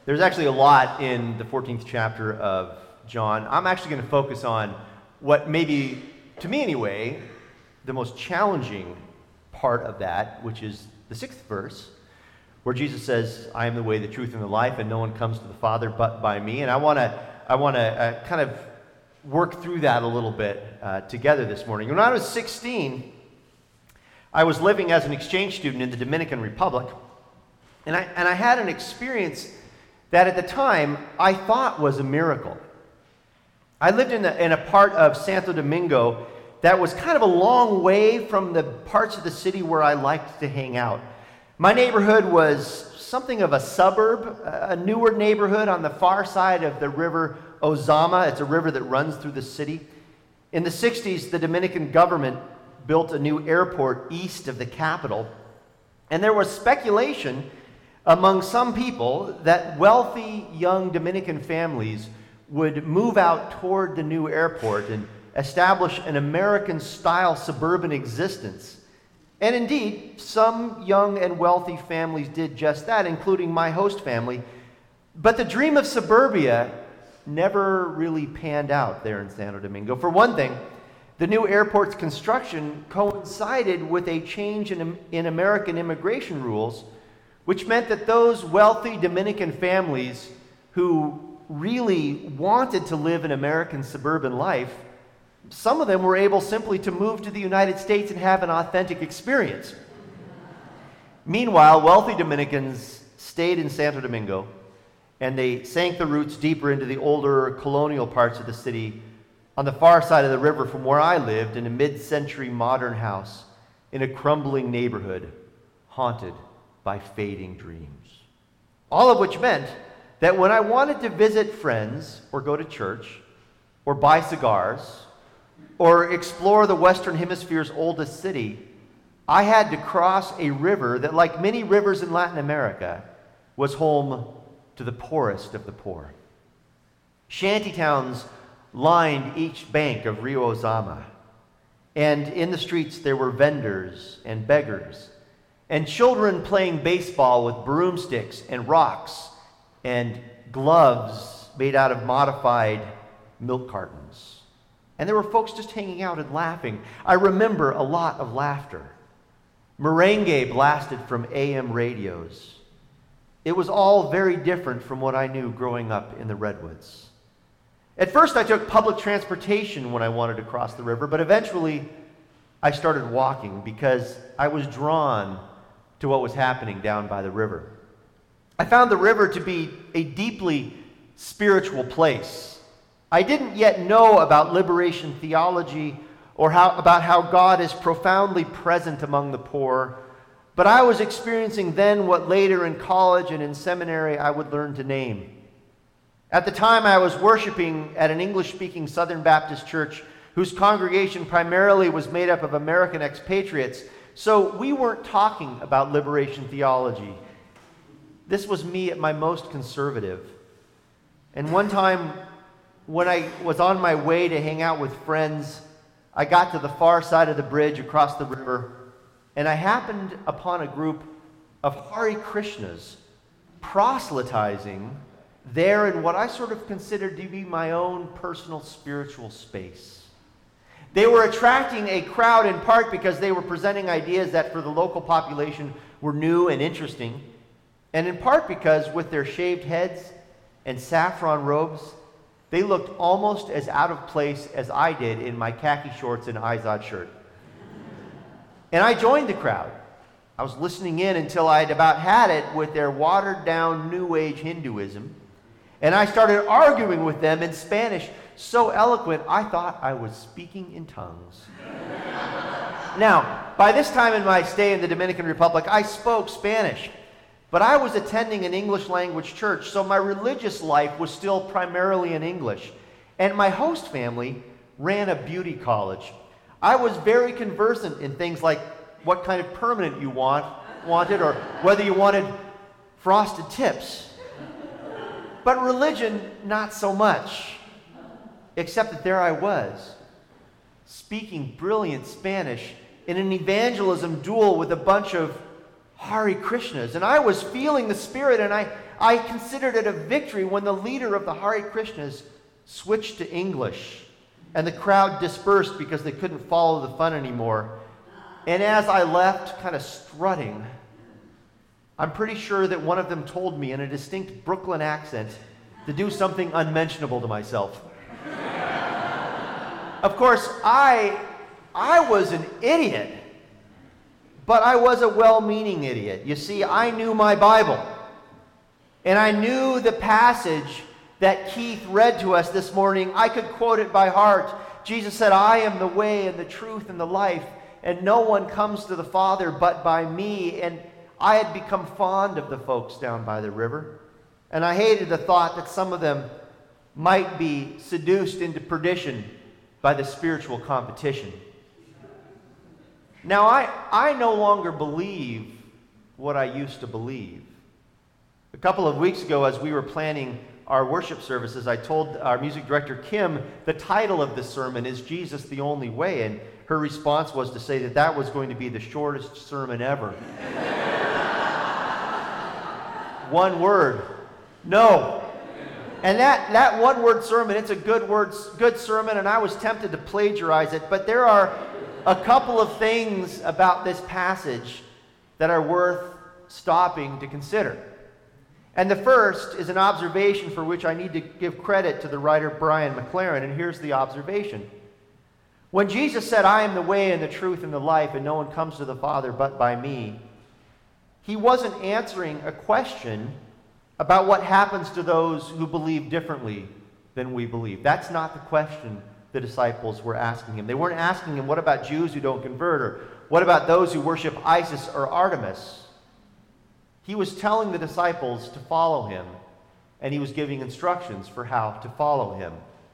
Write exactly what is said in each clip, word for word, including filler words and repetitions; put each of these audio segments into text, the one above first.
There's actually a lot in the fourteenth chapter of John. I'm actually going to focus on what maybe, to me anyway, the most challenging part of that, which is the sixth verse, where Jesus says, I am the way, the truth, and the life, and no one comes to the Father but by me. And I want to I want to uh, kind of work through that a little bit uh, together this morning. When I was sixteen, I was living as an exchange student in the Dominican Republic, and I, and I had an experience that at the time I thought was a miracle. I lived in a, in a part of Santo Domingo that was kind of a long way from the parts of the city where I liked to hang out. My neighborhood was something of a suburb, a newer neighborhood on the far side of the river Ozama. It's a river that runs through the city. In the sixties, the Dominican government built a new airport east of the capital, and there was speculation among some people that wealthy young Dominican families would move out toward the new airport and establish an American-style suburban existence. And indeed, some young and wealthy families did just that, including my host family. But the dream of suburbia never really panned out there in Santo Domingo. For one thing, the new airport's construction coincided with a change in, in American immigration rules, which meant that those wealthy Dominican families who really wanted to live an American suburban life, some of them were able simply to move to the United States and have an authentic experience. Meanwhile, wealthy Dominicans stayed in Santo Domingo, and they sank the roots deeper into the older colonial parts of the city on the far side of the river from where I lived, in a mid-century modern house in a crumbling neighborhood haunted by fading dreams. All of which meant that when I wanted to visit friends or go to church or buy cigars or explore the Western Hemisphere's oldest city, I had to cross a river that, like many rivers in Latin America, was home to the poorest of the poor. Shantytowns lined each bank of Rio Ozama, and in the streets there were vendors and beggars, and children playing baseball with broomsticks and rocks and gloves made out of modified milk cartons. And there were folks just hanging out and laughing. I remember a lot of laughter. Merengue blasted from A M radios. It was all very different from what I knew growing up in the Redwoods. At first I took public transportation when I wanted to cross the river, but eventually I started walking because I was drawn to what was happening down by the river. I found the river to be a deeply spiritual place. I didn't yet know about liberation theology or how, about how God is profoundly present among the poor, but I was experiencing then what later in college and in seminary I would learn to name. At the time, I was worshiping at an English-speaking Southern Baptist church whose congregation primarily was made up of American expatriates, so we weren't talking about liberation theology. This was me at my most conservative. And one time, when I was on my way to hang out with friends, I got to the far side of the bridge across the river, and I happened upon a group of Hare Krishnas proselytizing there in what I sort of considered to be my own personal spiritual space. They were attracting a crowd in part because they were presenting ideas that for the local population were new and interesting, and in part because with their shaved heads and saffron robes, they looked almost as out of place as I did in my khaki shorts and Izod shirt. And I joined the crowd. I was listening in until I had about had it with their watered-down New Age Hinduism, and I started arguing with them in Spanish, so eloquent I thought I was speaking in tongues. Now, by this time in my stay in the Dominican Republic, I spoke Spanish, but I was attending an English language church, so my religious life was still primarily in English. And my host family ran a beauty college. I was very conversant in things like what kind of permanent you want, wanted or whether you wanted frosted tips. But religion, not so much. Except that there I was, speaking brilliant Spanish in an evangelism duel with a bunch of Hare Krishnas. And I was feeling the Spirit, and I, I considered it a victory when the leader of the Hare Krishnas switched to English and the crowd dispersed because they couldn't follow the fun anymore. And as I left, kind of strutting, I'm pretty sure that one of them told me in a distinct Brooklyn accent to do something unmentionable to myself. Of course, I, I was an idiot, but I was a well-meaning idiot. You see, I knew my Bible, and I knew the passage that Keith read to us this morning. I could quote it by heart. Jesus said, "I am the way and the truth and the life, and no one comes to the Father but by me." And I had become fond of the folks down by the river, and I hated the thought that some of them might be seduced into perdition by the spiritual competition. Now, I, I no longer believe what I used to believe. A couple of weeks ago, as we were planning our worship services, I told our music director, Kim, the title of this sermon is Jesus the Only Way, and her response was to say that that was going to be the shortest sermon ever. One word, no. And that, that one-word sermon, it's a good word, good sermon, and I was tempted to plagiarize it, but there are a couple of things about this passage that are worth stopping to consider. And the first is an observation for which I need to give credit to the writer Brian McLaren, and here's the observation. When Jesus said, "I am the way and the truth and the life, and no one comes to the Father but by me," he wasn't answering a question about what happens to those who believe differently than we believe. That's not the question the disciples were asking him. They weren't asking him, what about Jews who don't convert, or what about those who worship Isis or Artemis? He was telling the disciples to follow him, and he was giving instructions for how to follow him.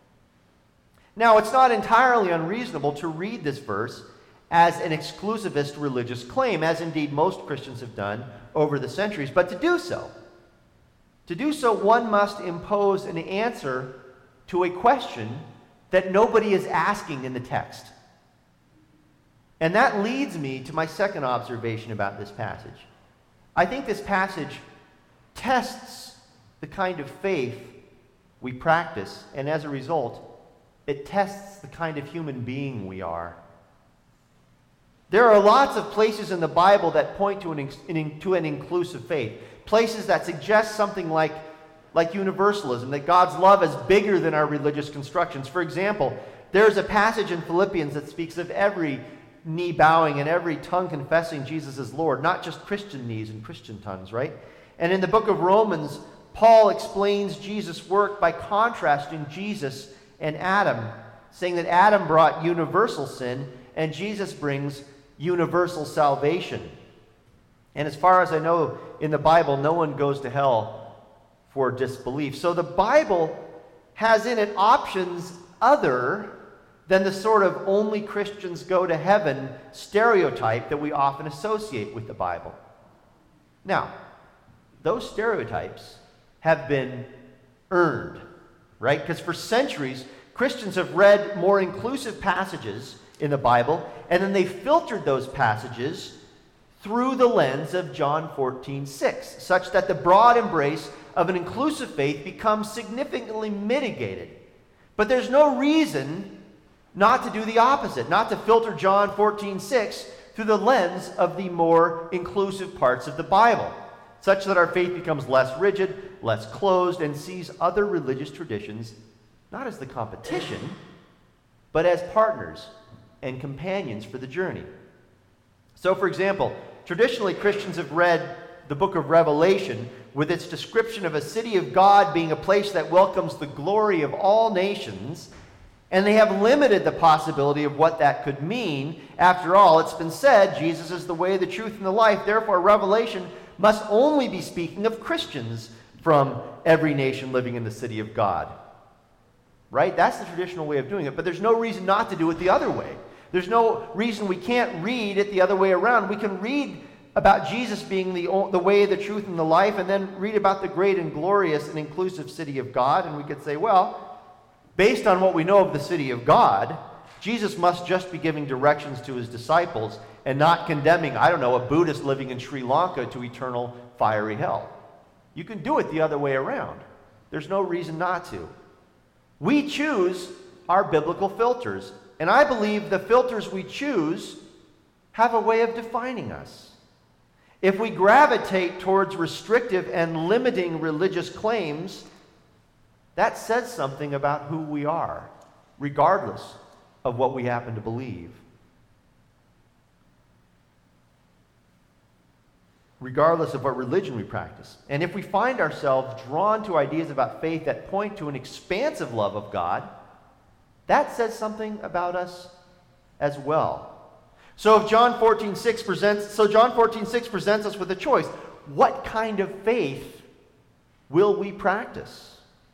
Now, it's not entirely unreasonable to read this verse as an exclusivist religious claim, as indeed most Christians have done over the centuries, but to do so, to do so, one must impose an answer to a question that nobody is asking in the text. And that leads me to my second observation about this passage. I think this passage tests the kind of faith we practice, and as a result, it tests the kind of human being we are. There are lots of places in the Bible that point to an, in, to an inclusive faith. Places that suggest something like, like universalism, that God's love is bigger than our religious constructions. For example, there's a passage in Philippians that speaks of every knee bowing and every tongue confessing Jesus is Lord, not just Christian knees and Christian tongues, right? And in the book of Romans, Paul explains Jesus' work by contrasting Jesus and Adam, saying that Adam brought universal sin and Jesus brings universal salvation. And as far as I know, in the Bible, no one goes to hell for disbelief. So the Bible has in it options other than the sort of only Christians go to heaven stereotype that we often associate with the Bible. Now, those stereotypes have been earned, right? Because for centuries, Christians have read more inclusive passages in the Bible, and then they filtered those passages through the lens of John fourteen six, such that the broad embrace of an inclusive faith becomes significantly mitigated. But there's no reason not to do the opposite, not to filter John fourteen six through the lens of the more inclusive parts of the Bible, such that our faith becomes less rigid, less closed, and sees other religious traditions not as the competition, but as partners and companions for the journey. So, for example, traditionally Christians have read the book of Revelation with its description of a city of God being a place that welcomes the glory of all nations, and they have limited the possibility of what that could mean. After all, it's been said, Jesus is the way, the truth, and the life. Therefore, Revelation must only be speaking of Christians from every nation living in the city of God. Right? That's the traditional way of doing it, but there's no reason not to do it the other way. There's no reason we can't read it the other way around. We can read about Jesus being the, the way, the truth, and the life, and then read about the great and glorious and inclusive city of God, and we could say, well, based on what we know of the city of God, Jesus must just be giving directions to his disciples and not condemning, I don't know, a Buddhist living in Sri Lanka to eternal fiery hell. You can do it the other way around. There's no reason not to. We choose our biblical filters, and I believe the filters we choose have a way of defining us. If we gravitate towards restrictive and limiting religious claims, that says something about who we are, regardless of what we happen to believe. Regardless of what religion we practice. And if we find ourselves drawn to ideas about faith that point to an expansive love of God, that says something about us as well. So if John fourteen six presents, so John fourteen six presents us with a choice. What kind of faith will we practice?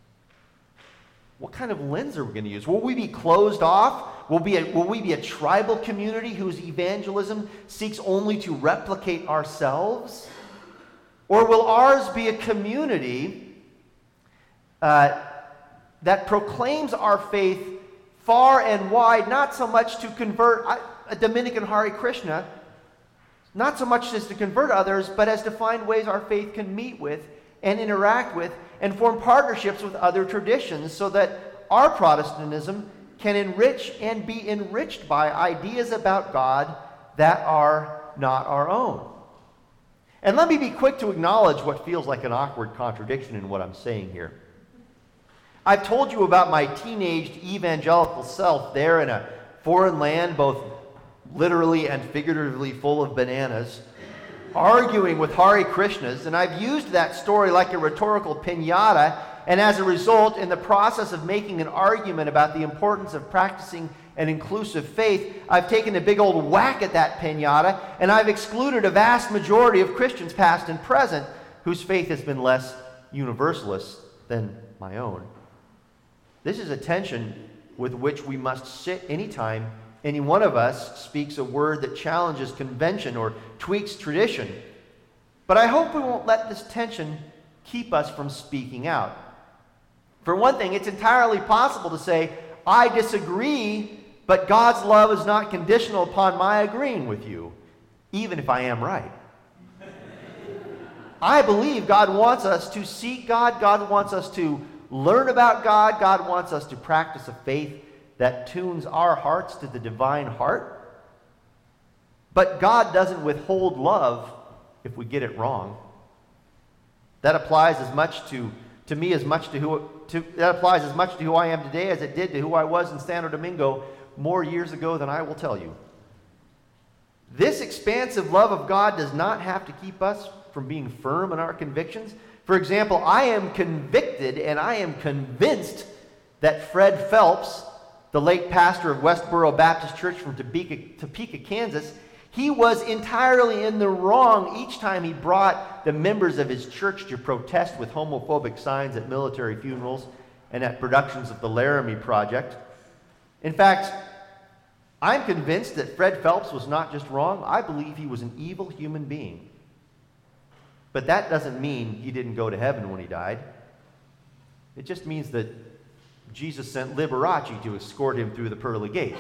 What kind of lens are we going to use? Will we be closed off? Will, be a, will we be a tribal community whose evangelism seeks only to replicate ourselves? Or will ours be a community uh, that proclaims our faith far and wide, not so much to convert a Dominican Hare Krishna, not so much as to convert others, but as to find ways our faith can meet with and interact with and form partnerships with other traditions so that our Protestantism can enrich and be enriched by ideas about God that are not our own. And let me be quick to acknowledge what feels like an awkward contradiction in what I'm saying here. I've told you about my teenaged evangelical self there in a foreign land, both literally and figuratively full of bananas, arguing with Hare Krishnas, and I've used that story like a rhetorical piñata, and as a result, in the process of making an argument about the importance of practicing an inclusive faith, I've taken a big old whack at that piñata, and I've excluded a vast majority of Christians, past and present, whose faith has been less universalist than my own. This is a tension with which we must sit anytime any one of us speaks a word that challenges convention or tweaks tradition. But I hope we won't let this tension keep us from speaking out. For one thing, it's entirely possible to say, I disagree, but God's love is not conditional upon my agreeing with you, even if I am right. I believe God wants us to seek God. God wants us to learn about God. God wants us to practice a faith that tunes our hearts to the divine heart. But God doesn't withhold love if we get it wrong. That applies as much to, to me as much to who to, that applies as much to who I am today as it did to who I was in Santo Domingo more years ago than I will tell you. This expansive love of God does not have to keep us from being firm in our convictions. For example, I am convicted and I am convinced that Fred Phelps, the late pastor of Westboro Baptist Church from Topeka, Topeka, Kansas, he was entirely in the wrong each time he brought the members of his church to protest with homophobic signs at military funerals and at productions of the Laramie Project. In fact, I'm convinced that Fred Phelps was not just wrong. I believe he was an evil human being. But that doesn't mean he didn't go to heaven when he died. It just means that Jesus sent Liberace to escort him through the pearly gates.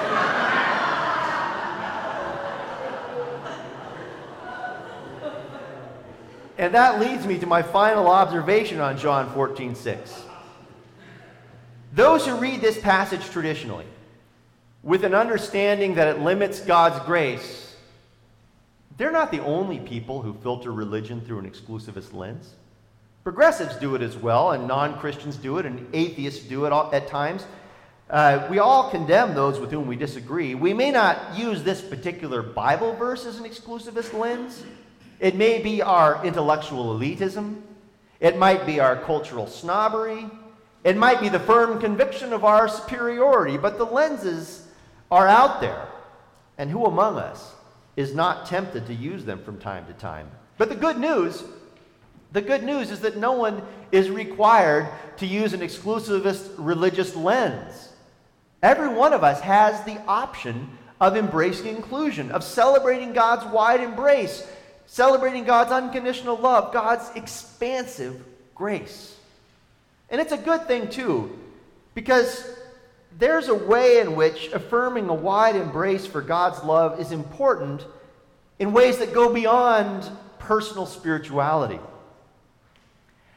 And that leads me to my final observation on John fourteen six. Those who read this passage traditionally, with an understanding that it limits God's grace, they're not the only people who filter religion through an exclusivist lens. Progressives do it as well, and non-Christians do it, and atheists do it all, at times. Uh, we all condemn those with whom we disagree. We may not use this particular Bible verse as an exclusivist lens. It may be our intellectual elitism. It might be our cultural snobbery. It might be the firm conviction of our superiority. But the lenses are out there. And who among us is not tempted to use them from time to time? But the good news, the good news is that no one is required to use an exclusivist religious lens. Every one of us has the option of embracing inclusion, of celebrating God's wide embrace, celebrating God's unconditional love, God's expansive grace. And it's a good thing, too, because there's a way in which affirming a wide embrace for God's love is important in ways that go beyond personal spirituality.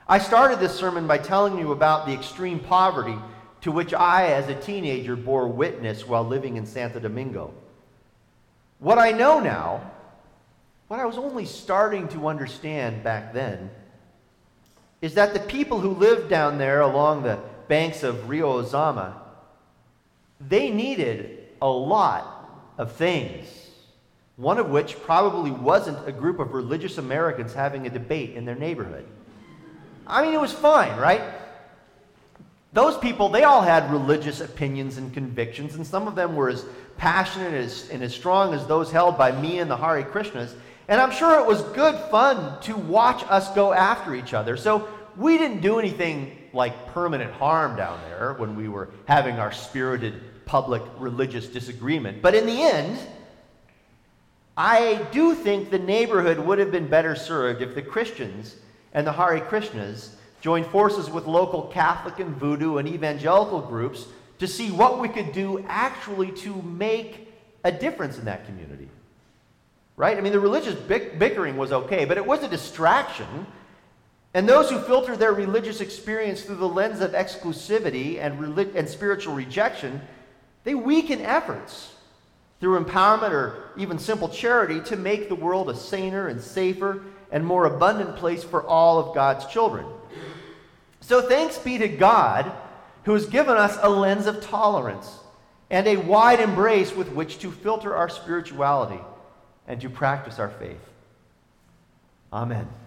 I started this sermon by telling you about the extreme poverty to which I, as a teenager, bore witness while living in Santo Domingo. What I know now, what I was only starting to understand back then, is that the people who lived down there along the banks of Rio Ozama, they needed a lot of things. One of which probably wasn't a group of religious Americans having a debate in their neighborhood. I mean, it was fine, right? Those people, they all had religious opinions and convictions, and some of them were as passionate as, and as strong as those held by me and the Hare Krishnas. And I'm sure it was good fun to watch us go after each other. So we didn't do anything like permanent harm down there when we were having our spirited public religious disagreement. But in the end, I do think the neighborhood would have been better served if the Christians and the Hare Krishnas joined forces with local Catholic and Voodoo and evangelical groups to see what we could do actually to make a difference in that community. Right? I mean, the religious bick- bickering was okay, but it was a distraction. And those who filter their religious experience through the lens of exclusivity and, relig- and spiritual rejection, they weaken efforts through empowerment or even simple charity to make the world a saner and safer and more abundant place for all of God's children. So thanks be to God, who has given us a lens of tolerance and a wide embrace with which to filter our spirituality and to practice our faith. Amen.